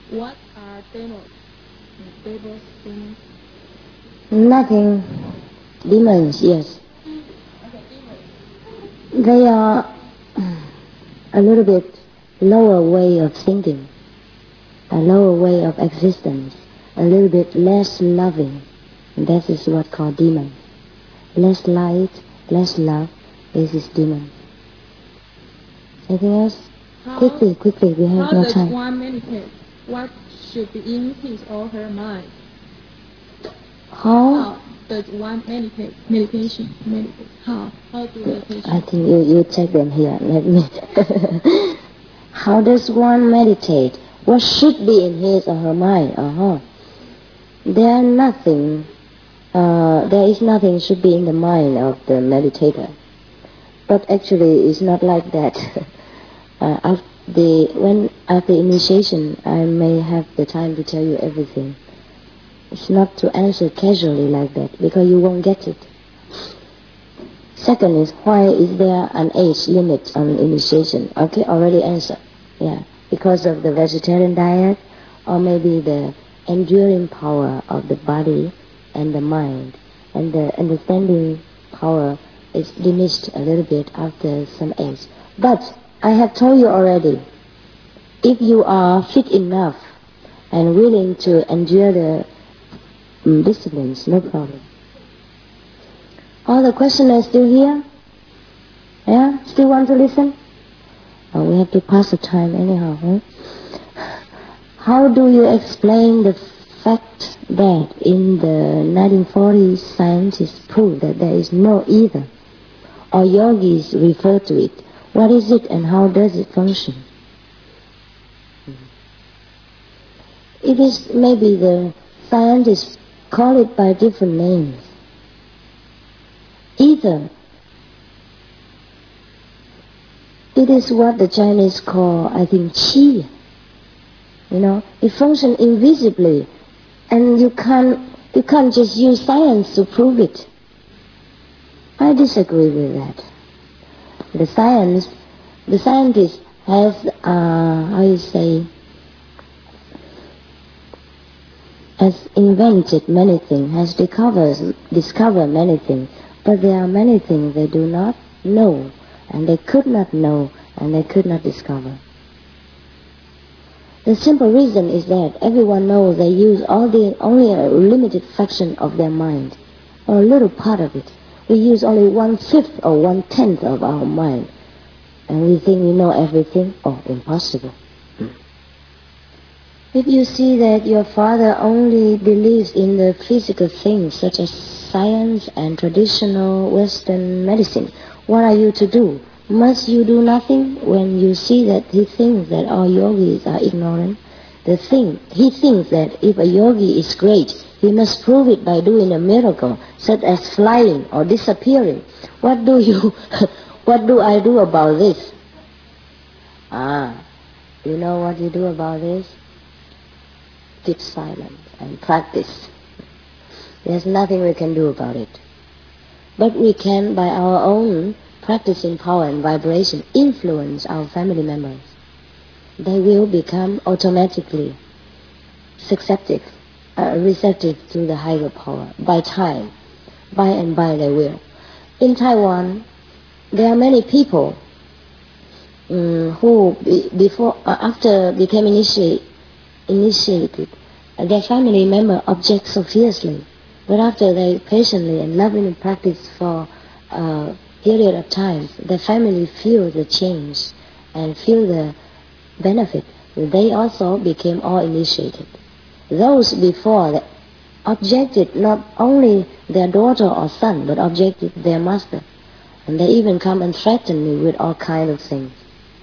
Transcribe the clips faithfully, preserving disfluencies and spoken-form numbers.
What are demons? Devils, demons? Nothing. Demons, yes. Okay, demons. They are a little bit lower way of thinking, a lower way of existence, a little bit less loving. And that is what called demon. Less light, less love, this is demon. Anything else? How, quickly, quickly, we have how no does time. one meditate? What should be in his or her mind? How? How does one meditate? Meditation. Meditate. How? How do meditation? I think you, you take them here. Let me. How does one meditate? What should be in his or her mind? Uh-huh. There are nothing, uh, there is nothing should be in the mind of the meditator. But actually, it's not like that. uh, after the, when after initiation, I may have the time to tell you everything. It's not to answer casually like that, because you won't get it. Second is, why is there an age limit on initiation? Okay, already answered. Yeah, because of the vegetarian diet, or maybe the enduring power of the body and the mind, and the understanding power is diminished a little bit after some age. But I have told you already, if you are fit enough and willing to endure the um, disciplines, no problem. All the questioners still here? Yeah? Still want to listen? Oh, we have to pass the time anyhow, huh? How do you explain the fact that in the nineteen forties scientists proved that there is no ether, or yogis refer to it? What is it and how does it function? It is maybe the scientists call it by different names. Ether, it is what the Chinese call, I think, qi. You know, it functions invisibly, and you can't you can't just use science to prove it. I disagree with that. The science, the scientist has, uh, how you say, has invented many things, has discovered discovered many things, but there are many things they do not know, and they could not know, and they could not discover. The simple reason is that everyone knows they use all the, only a limited fraction of their mind, or a little part of it. We use only one-fifth or one-tenth of our mind, and we think we know everything. Oh, impossible. If you see that your father only believes in the physical things, such as science and traditional Western medicine, what are you to do? Must you do nothing when you see that he thinks that all yogis are ignorant? The thing, he thinks that if a yogi is great, he must prove it by doing a miracle, such as flying or disappearing. What do you, what do I do about this? Ah, you know what you do about this? Keep silent and practice. There's nothing we can do about it. But we can, by our own practicing power and vibration, influence our family members. They will become automatically receptive, uh, receptive to the higher power by time. By and by they will. In Taiwan, there are many people um, who, be, before, uh, after became initiate, initiated, uh, their family member objects so fiercely. But after they patiently and lovingly practice for a period of time, the family feel the change and feel the benefit. They also became all initiated. Those before objected not only their daughter or son, but objected their master. And they even come and threaten me with all kinds of things,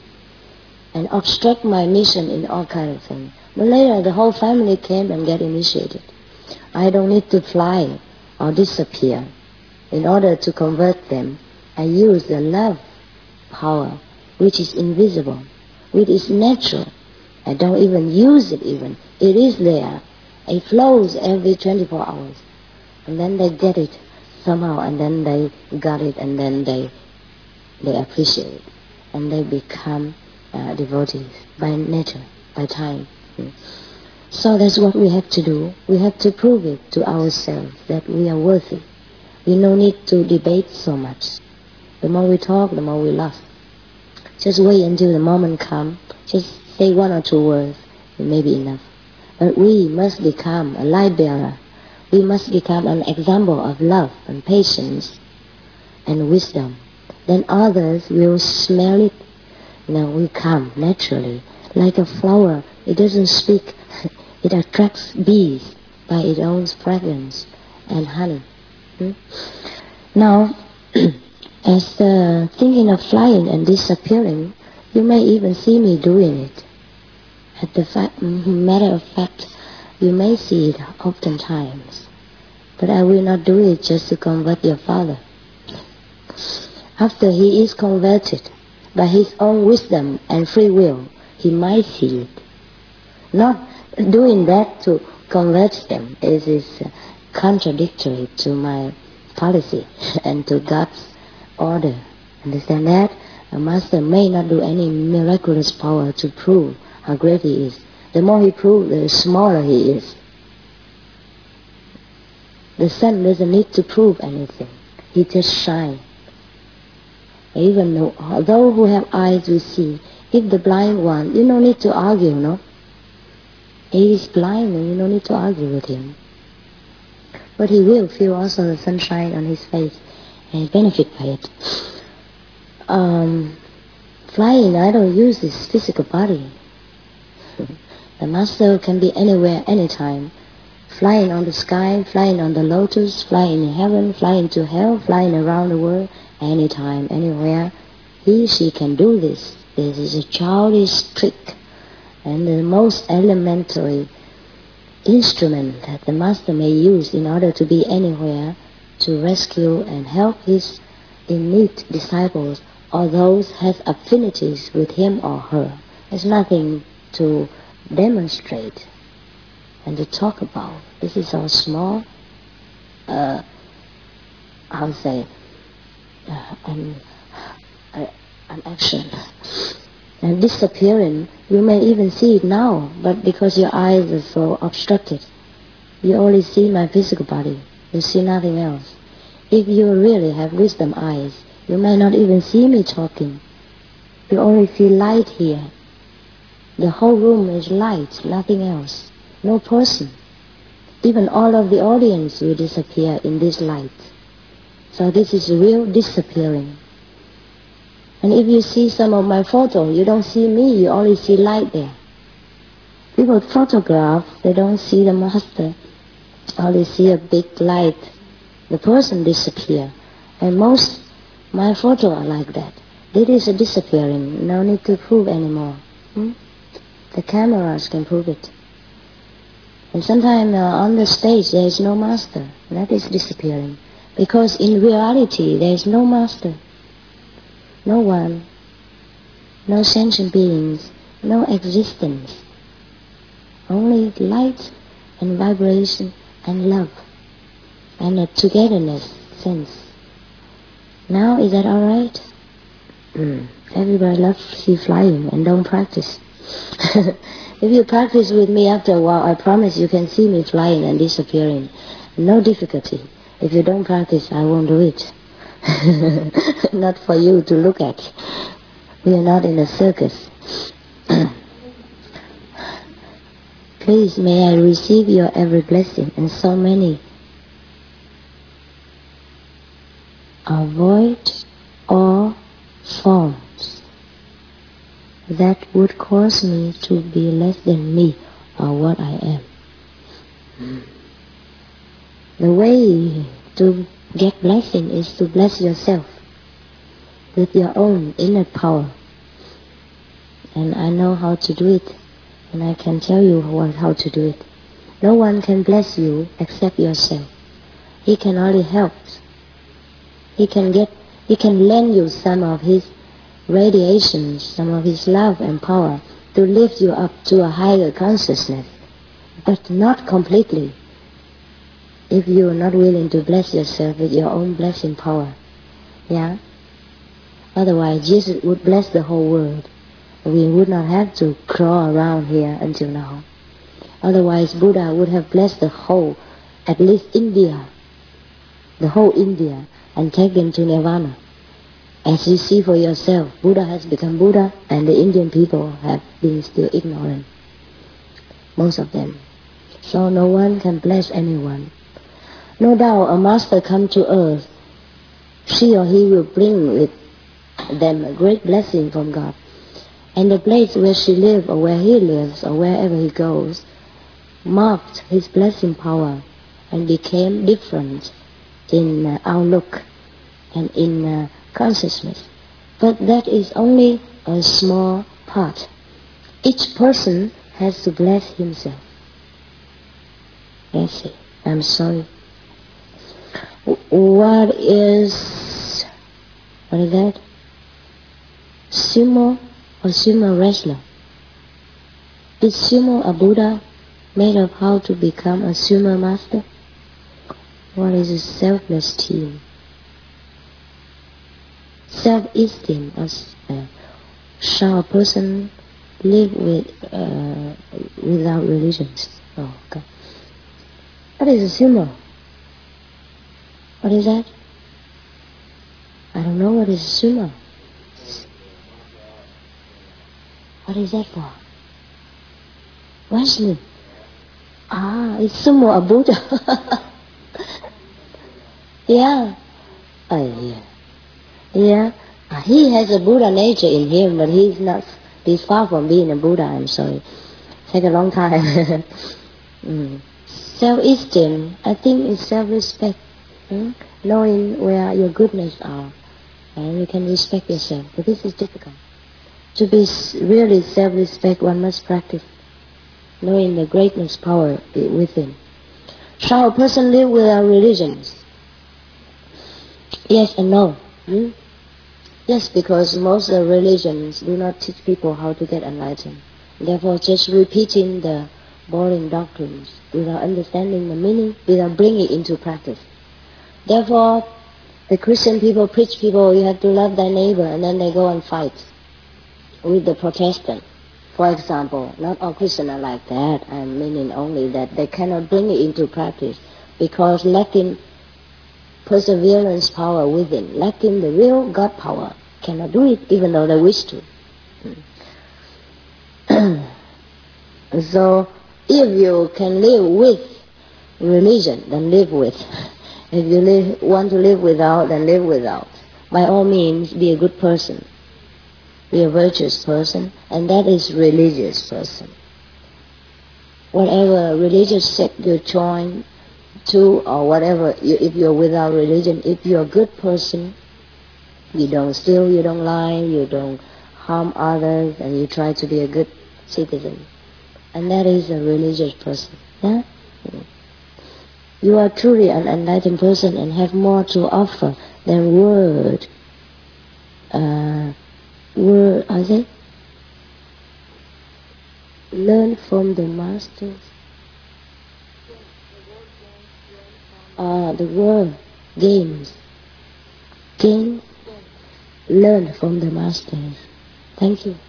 and obstruct my mission in all kinds of things. But later the whole family came and get initiated. I don't need to fly or disappear in order to convert them. I use the love power, which is invisible, which is natural. I don't even use it even. It is there. It flows every twenty-four hours. And then they get it somehow, and then they got it, and then they they appreciate it. And they become uh, devotees by nature, by time. So that's what we have to do. We have to prove it to ourselves that we are worthy. We no need to debate so much. The more we talk, the more we laugh. Just wait until the moment comes. Just say one or two words. It may be enough. But we must become a light bearer. We must become an example of love and patience and wisdom. Then others will smell it. Now will come naturally. Like a flower, it doesn't speak. It attracts bees by its own fragrance and honey. Hmm? Now, as uh, thinking of flying and disappearing, you may even see me doing it. At the fact, matter of fact, you may see it oftentimes. But I will not do it just to convert your father. After he is converted, by his own wisdom and free will, he might see it. Not doing that to convert them is, is contradictory to my policy and to God's order. Understand that? A master may not do any miraculous power to prove how great he is. The more he proves, the smaller he is. The sun doesn't need to prove anything. He just shines. Even though, those who have eyes will see. If the blind one, you don't need to argue, no? He is blind and you don't need to argue with him. But he will feel also the sunshine on his face and benefit by it. Um, flying, I don't use this physical body. The master can be anywhere, anytime. Flying on the sky, flying on the lotus, flying in heaven, flying to hell, flying around the world, anytime, anywhere. He, she can do this. This is a childish trick and the most elementary instrument that the master may use in order to be anywhere to rescue and help his in need disciples or those has affinities with him or her. There's nothing to demonstrate and to talk about. This is all small, uh, I'll say, uh, an, uh, an action. And disappearing, you may even see it now, but because your eyes are so obstructed, you only see my physical body. You see nothing else. If you really have wisdom eyes, you may not even see me talking. You only see light here. The whole room is light, nothing else. No person. Even all of the audience will disappear in this light. So this is real disappearing. And if you see some of my photos, you don't see me, you only see light there. People photograph, they don't see the master. Only see a big light. The person disappear. And most my photos are like that. It is a disappearing. No need to prove anymore. Hmm? The cameras can prove it. And sometimes uh, on the stage there is no master. That is disappearing. Because in reality there is no master. No one. No sentient beings. No existence. Only light and vibration and love. And a togetherness sense. Now is that alright? Mm. Everybody loves to see flying and don't practice. If you practice with me after a while, I promise you can see me flying and disappearing. No difficulty. If you don't practice, I won't do it. Not for you to look at. We are not in a circus. Please, may I receive your every blessing, and so many. Avoid all forms that would cause me to be less than me or what I am. The way to get blessing is to bless yourself with your own inner power. And I know how to do it, and I can tell you how to do it. No one can bless you except yourself. He can only help. He can get, he can lend you some of his radiations, some of his love and power to lift you up to a higher consciousness, but not completely. If you are not willing to bless yourself with your own blessing power, yeah. Otherwise, Jesus would bless the whole world. We would not have to crawl around here until now. Otherwise, Buddha would have blessed the whole, at least India, the whole India, and taken to Nirvana. As you see for yourself, Buddha has become Buddha, and the Indian people have been still ignorant. Most of them. So no one can bless anyone. No doubt a master come to earth, she or he will bring with them a great blessing from God. And the place where she lives, or where he lives, or wherever he goes, marked his blessing power and became different in uh, outlook and in uh, consciousness. But that is only a small part. Each person has to bless himself. That's it. I'm sorry. What is, what is that? Sumo or sumo wrestler? Is sumo a Buddha made of how to become a sumo master? What is a self-esteem? Self-esteem. Uh, shall a person live with uh, without religions? Oh, God. What is a sumo? What is that? I don't know what is a sumo. What is that for? Wrestling. Ah, it's sumo a Buddha. Yeah. Oh, yeah. Yeah. Uh, he has a Buddha nature in him, but he's not, he's far from being a Buddha, I'm sorry. Take a long time. mm. Self-esteem, I think, is self-respect. Hmm? Knowing where your goodness are, and you can respect yourself. But this is difficult. To be really self-respect, one must practice, knowing the greatness power within. Shall a person live without religions? Yes and no. Hmm? Yes, because most of the religions do not teach people how to get enlightened. Therefore, just repeating the boring doctrines without understanding the meaning, without bringing it into practice. Therefore, the Christian people preach people, you have to love thy neighbor, and then they go and fight with the Protestant. For example, not all Christians are like that. I'm meaning only that they cannot bring it into practice because lacking perseverance power within, lacking the real God power, cannot do it even though they wish to. So if you can live with religion, then live with. If you live, want to live without, then live without. By all means, be a good person. Be a virtuous person, and that is religious person. Whatever religious sect you join to, or whatever, you, if you're without religion, if you're a good person, you don't steal, you don't lie, you don't harm others, and you try to be a good citizen. And that is a religious person. Yeah? You are truly an enlightened person and have more to offer than word. Uh, word, I say, learn from the masters. Uh, the word, games. Games, learn from the masters. Thank you.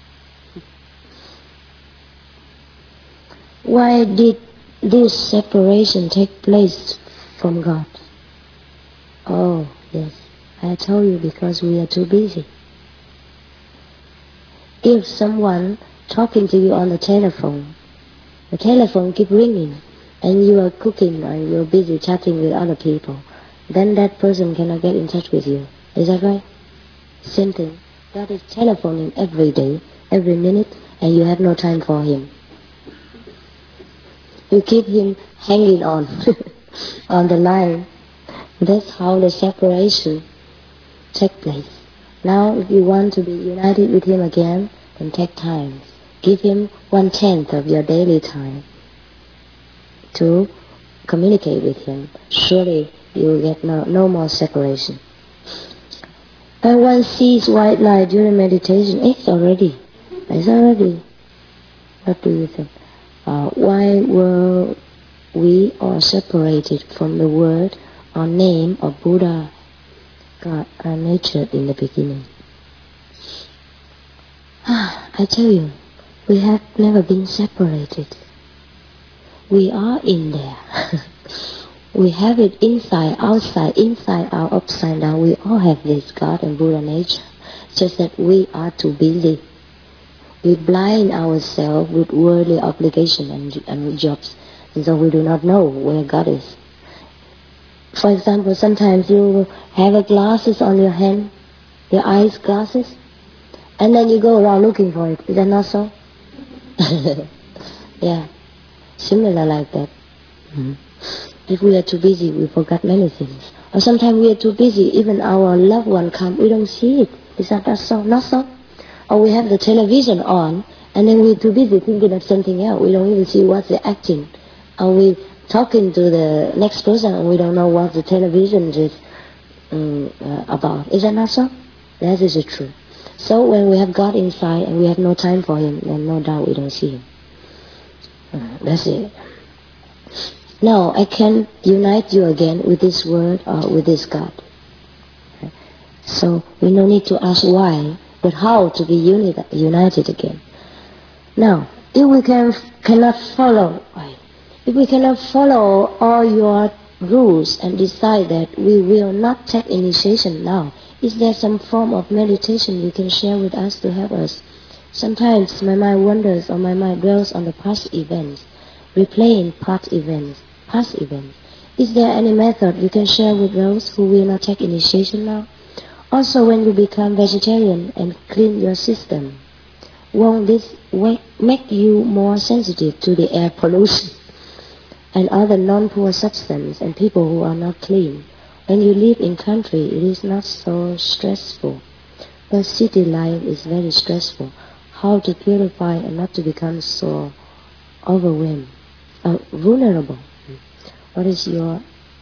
Why did this separation take place from God? Oh, yes. I told you, because we are too busy. If someone talking to you on the telephone, the telephone keep ringing, and you are cooking or you're busy chatting with other people, then that person cannot get in touch with you. Is that right? Same thing. God is telephoning every day, every minute, and you have no time for him. You keep him hanging on, on the line. That's how the separation takes place. Now, if you want to be united with him again, then take time. Give him one-tenth of your daily time to communicate with him. Surely you will get no, no more separation. When one sees white light during meditation, it's already, it's already. What do you think? Uh, why were we all separated from the word or name of Buddha, God, our nature in the beginning? I tell you, we have never been separated. We are in there. We have it inside, outside, inside out, upside down. We all have this God and Buddha nature. It's just that we are too busy. We blind ourselves with worldly obligation and, and jobs. And so we do not know where God is. For example, sometimes you have a glasses on your hand, your eyes glasses, and then you go around looking for it. Is that not so? Yeah, similar like that. Mm-hmm. If we are too busy, we forget many things. Or sometimes we are too busy, even our loved one come, we don't see it. Is that not so? Not so? Or we have the television on, and then we're too busy thinking of something else. We don't even see what they're acting. Or we talking to the next person, and we don't know what the television is um, uh, about. Is that not so? That is the truth. So when we have God inside and we have no time for Him, then no doubt we don't see Him. Uh, that's it. Now I can unite you again with this word or with this God. So we no need to ask why, but how to be uni- united again. Now, if we can cannot follow, if we cannot follow all your rules and decide that we will not take initiation now, is there some form of meditation you can share with us to help us? Sometimes my mind wanders or my mind dwells on the past events, replaying past events, past events. Is there any method you can share with those who will not take initiation now? Also, when you become vegetarian and clean your system, won't this make you more sensitive to the air pollution and other non-poor substances and people who are not clean? When you live in country, it is not so stressful. But city life is very stressful. How to purify and not to become so overwhelmed, uh, vulnerable. What is your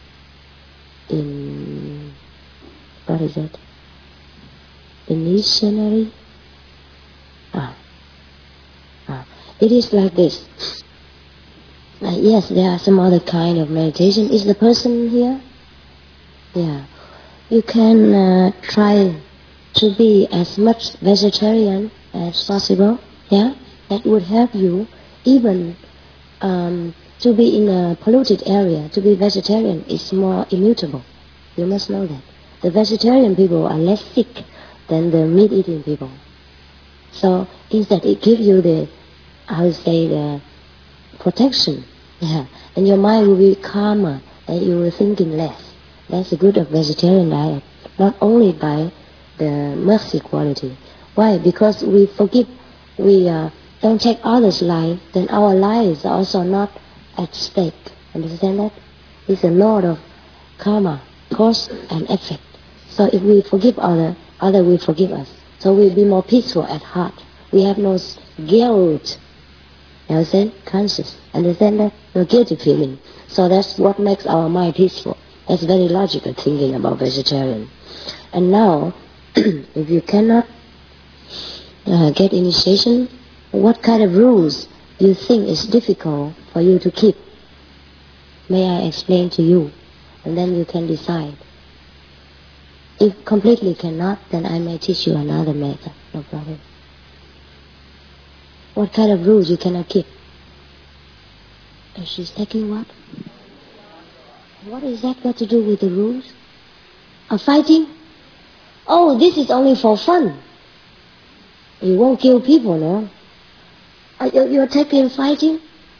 in? What is it? Initiatory? Ah, ah. It is like this. Uh, yes, there are some other kind of meditation. Is the person here? Yeah. You can uh, try to be as much vegetarian as possible. Yeah, that would help you. Even um, to be in a polluted area, to be vegetarian is more immutable. You must know that. The vegetarian people are less sick than the meat-eating people. So instead, it gives you the, I would say, the protection. Yeah, and your mind will be calmer, and you will thinking less. That's the good of vegetarian diet. Not only by the mercy quality. Why? Because we forgive, we uh, don't take others' life, then our lives are also not at stake. Understand that? It's a law of karma, cause and effect. So if we forgive other, other will forgive us. So we'll be more peaceful at heart. We have no guilt. You understand? Conscious. Understand that? No guilty feeling. So that's what makes our mind peaceful. That's very logical thinking about vegetarian. And now, if you cannot uh, get initiation, what kind of rules you think is difficult for you to keep? May I explain to you? And then you can decide. If completely cannot, then I may teach you another method. No problem. What kind of rules you cannot keep? And she's taking what? What is that got to do with the rules? Of fighting? Oh, this is only for fun. You won't kill people, no? Are you, you're taking fighting?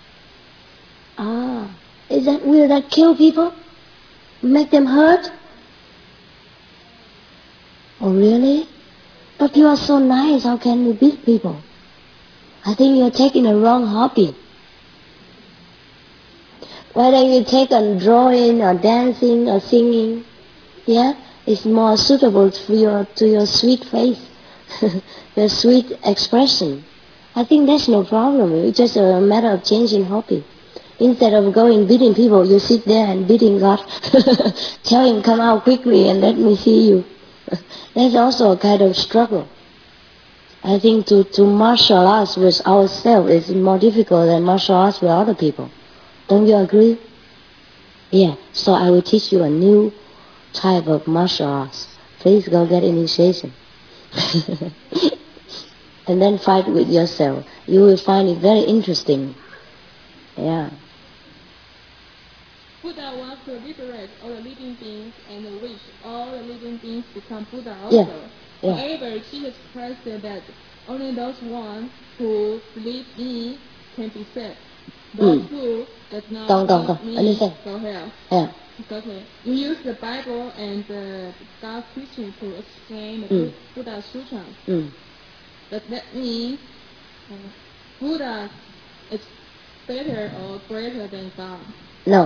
Ah, is that, will that kill people? Make them hurt? Oh, really? But you are so nice, how can you beat people? I think you're taking a wrong hobby. Why don't you take on drawing or dancing or singing? Yeah? It's more suitable to your, to your sweet face, your sweet expression. I think that's no problem. It's just a matter of changing hobby. Instead of going beating people, you sit there and beating God. Tell Him, come out quickly and let me see you. That's also a kind of struggle. I think to, to martial arts with ourselves is more difficult than martial arts with other people. Don't you agree? Yeah, so I will teach you a new type of martial arts. Please go get initiation. And then fight with yourself. You will find it very interesting. Yeah. Buddha wants to liberate all the living beings and wish all the living beings become Buddha Yeah. also. Yeah. However, Jesus Christ said that only those one who believe me can be saved. Those Mm. who does not Don't, don't, believe don't. me Understand? go hell. Yeah. It's okay. You use the Bible and the Tao teaching to explain the Mm. Buddha Sutra. Mm. Does that mean uh, Buddha is better or greater than God? No.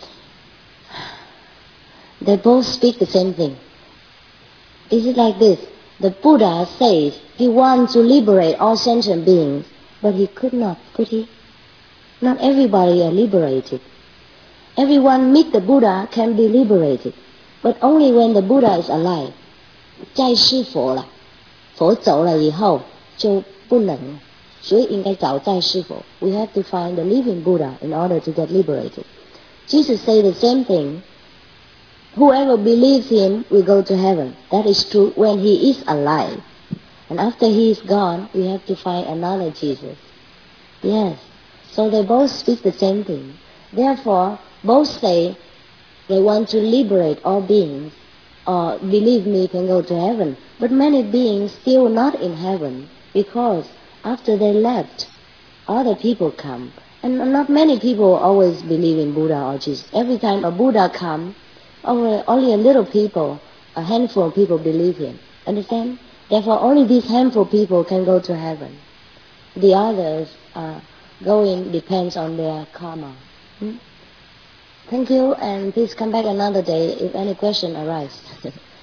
They both speak the same thing. Is it like this? The Buddha says he wants to liberate all sentient beings, but he could not, could he? Not everybody are liberated. Everyone meet the Buddha can be liberated, but only when the Buddha is alive. 在世佛了，佛走了以后就不能了，所以应该找在世佛。We have to find the living Buddha in order to get liberated. Jesus said the same thing. Whoever believes him will go to heaven. That is true when he is alive. And after he is gone, we have to find another Jesus. Yes. So they both speak the same thing. Therefore, both say they want to liberate all beings, or believe me can go to heaven. But many beings still not in heaven, because after they left, other people come. And not many people always believe in Buddha or Jesus. Every time a Buddha comes, only, only a little people, a handful of people believe him. Understand? Therefore, only these handful of people can go to heaven. The others uh, going depends on their karma. Hmm? Thank you, and please come back another day if any question arises.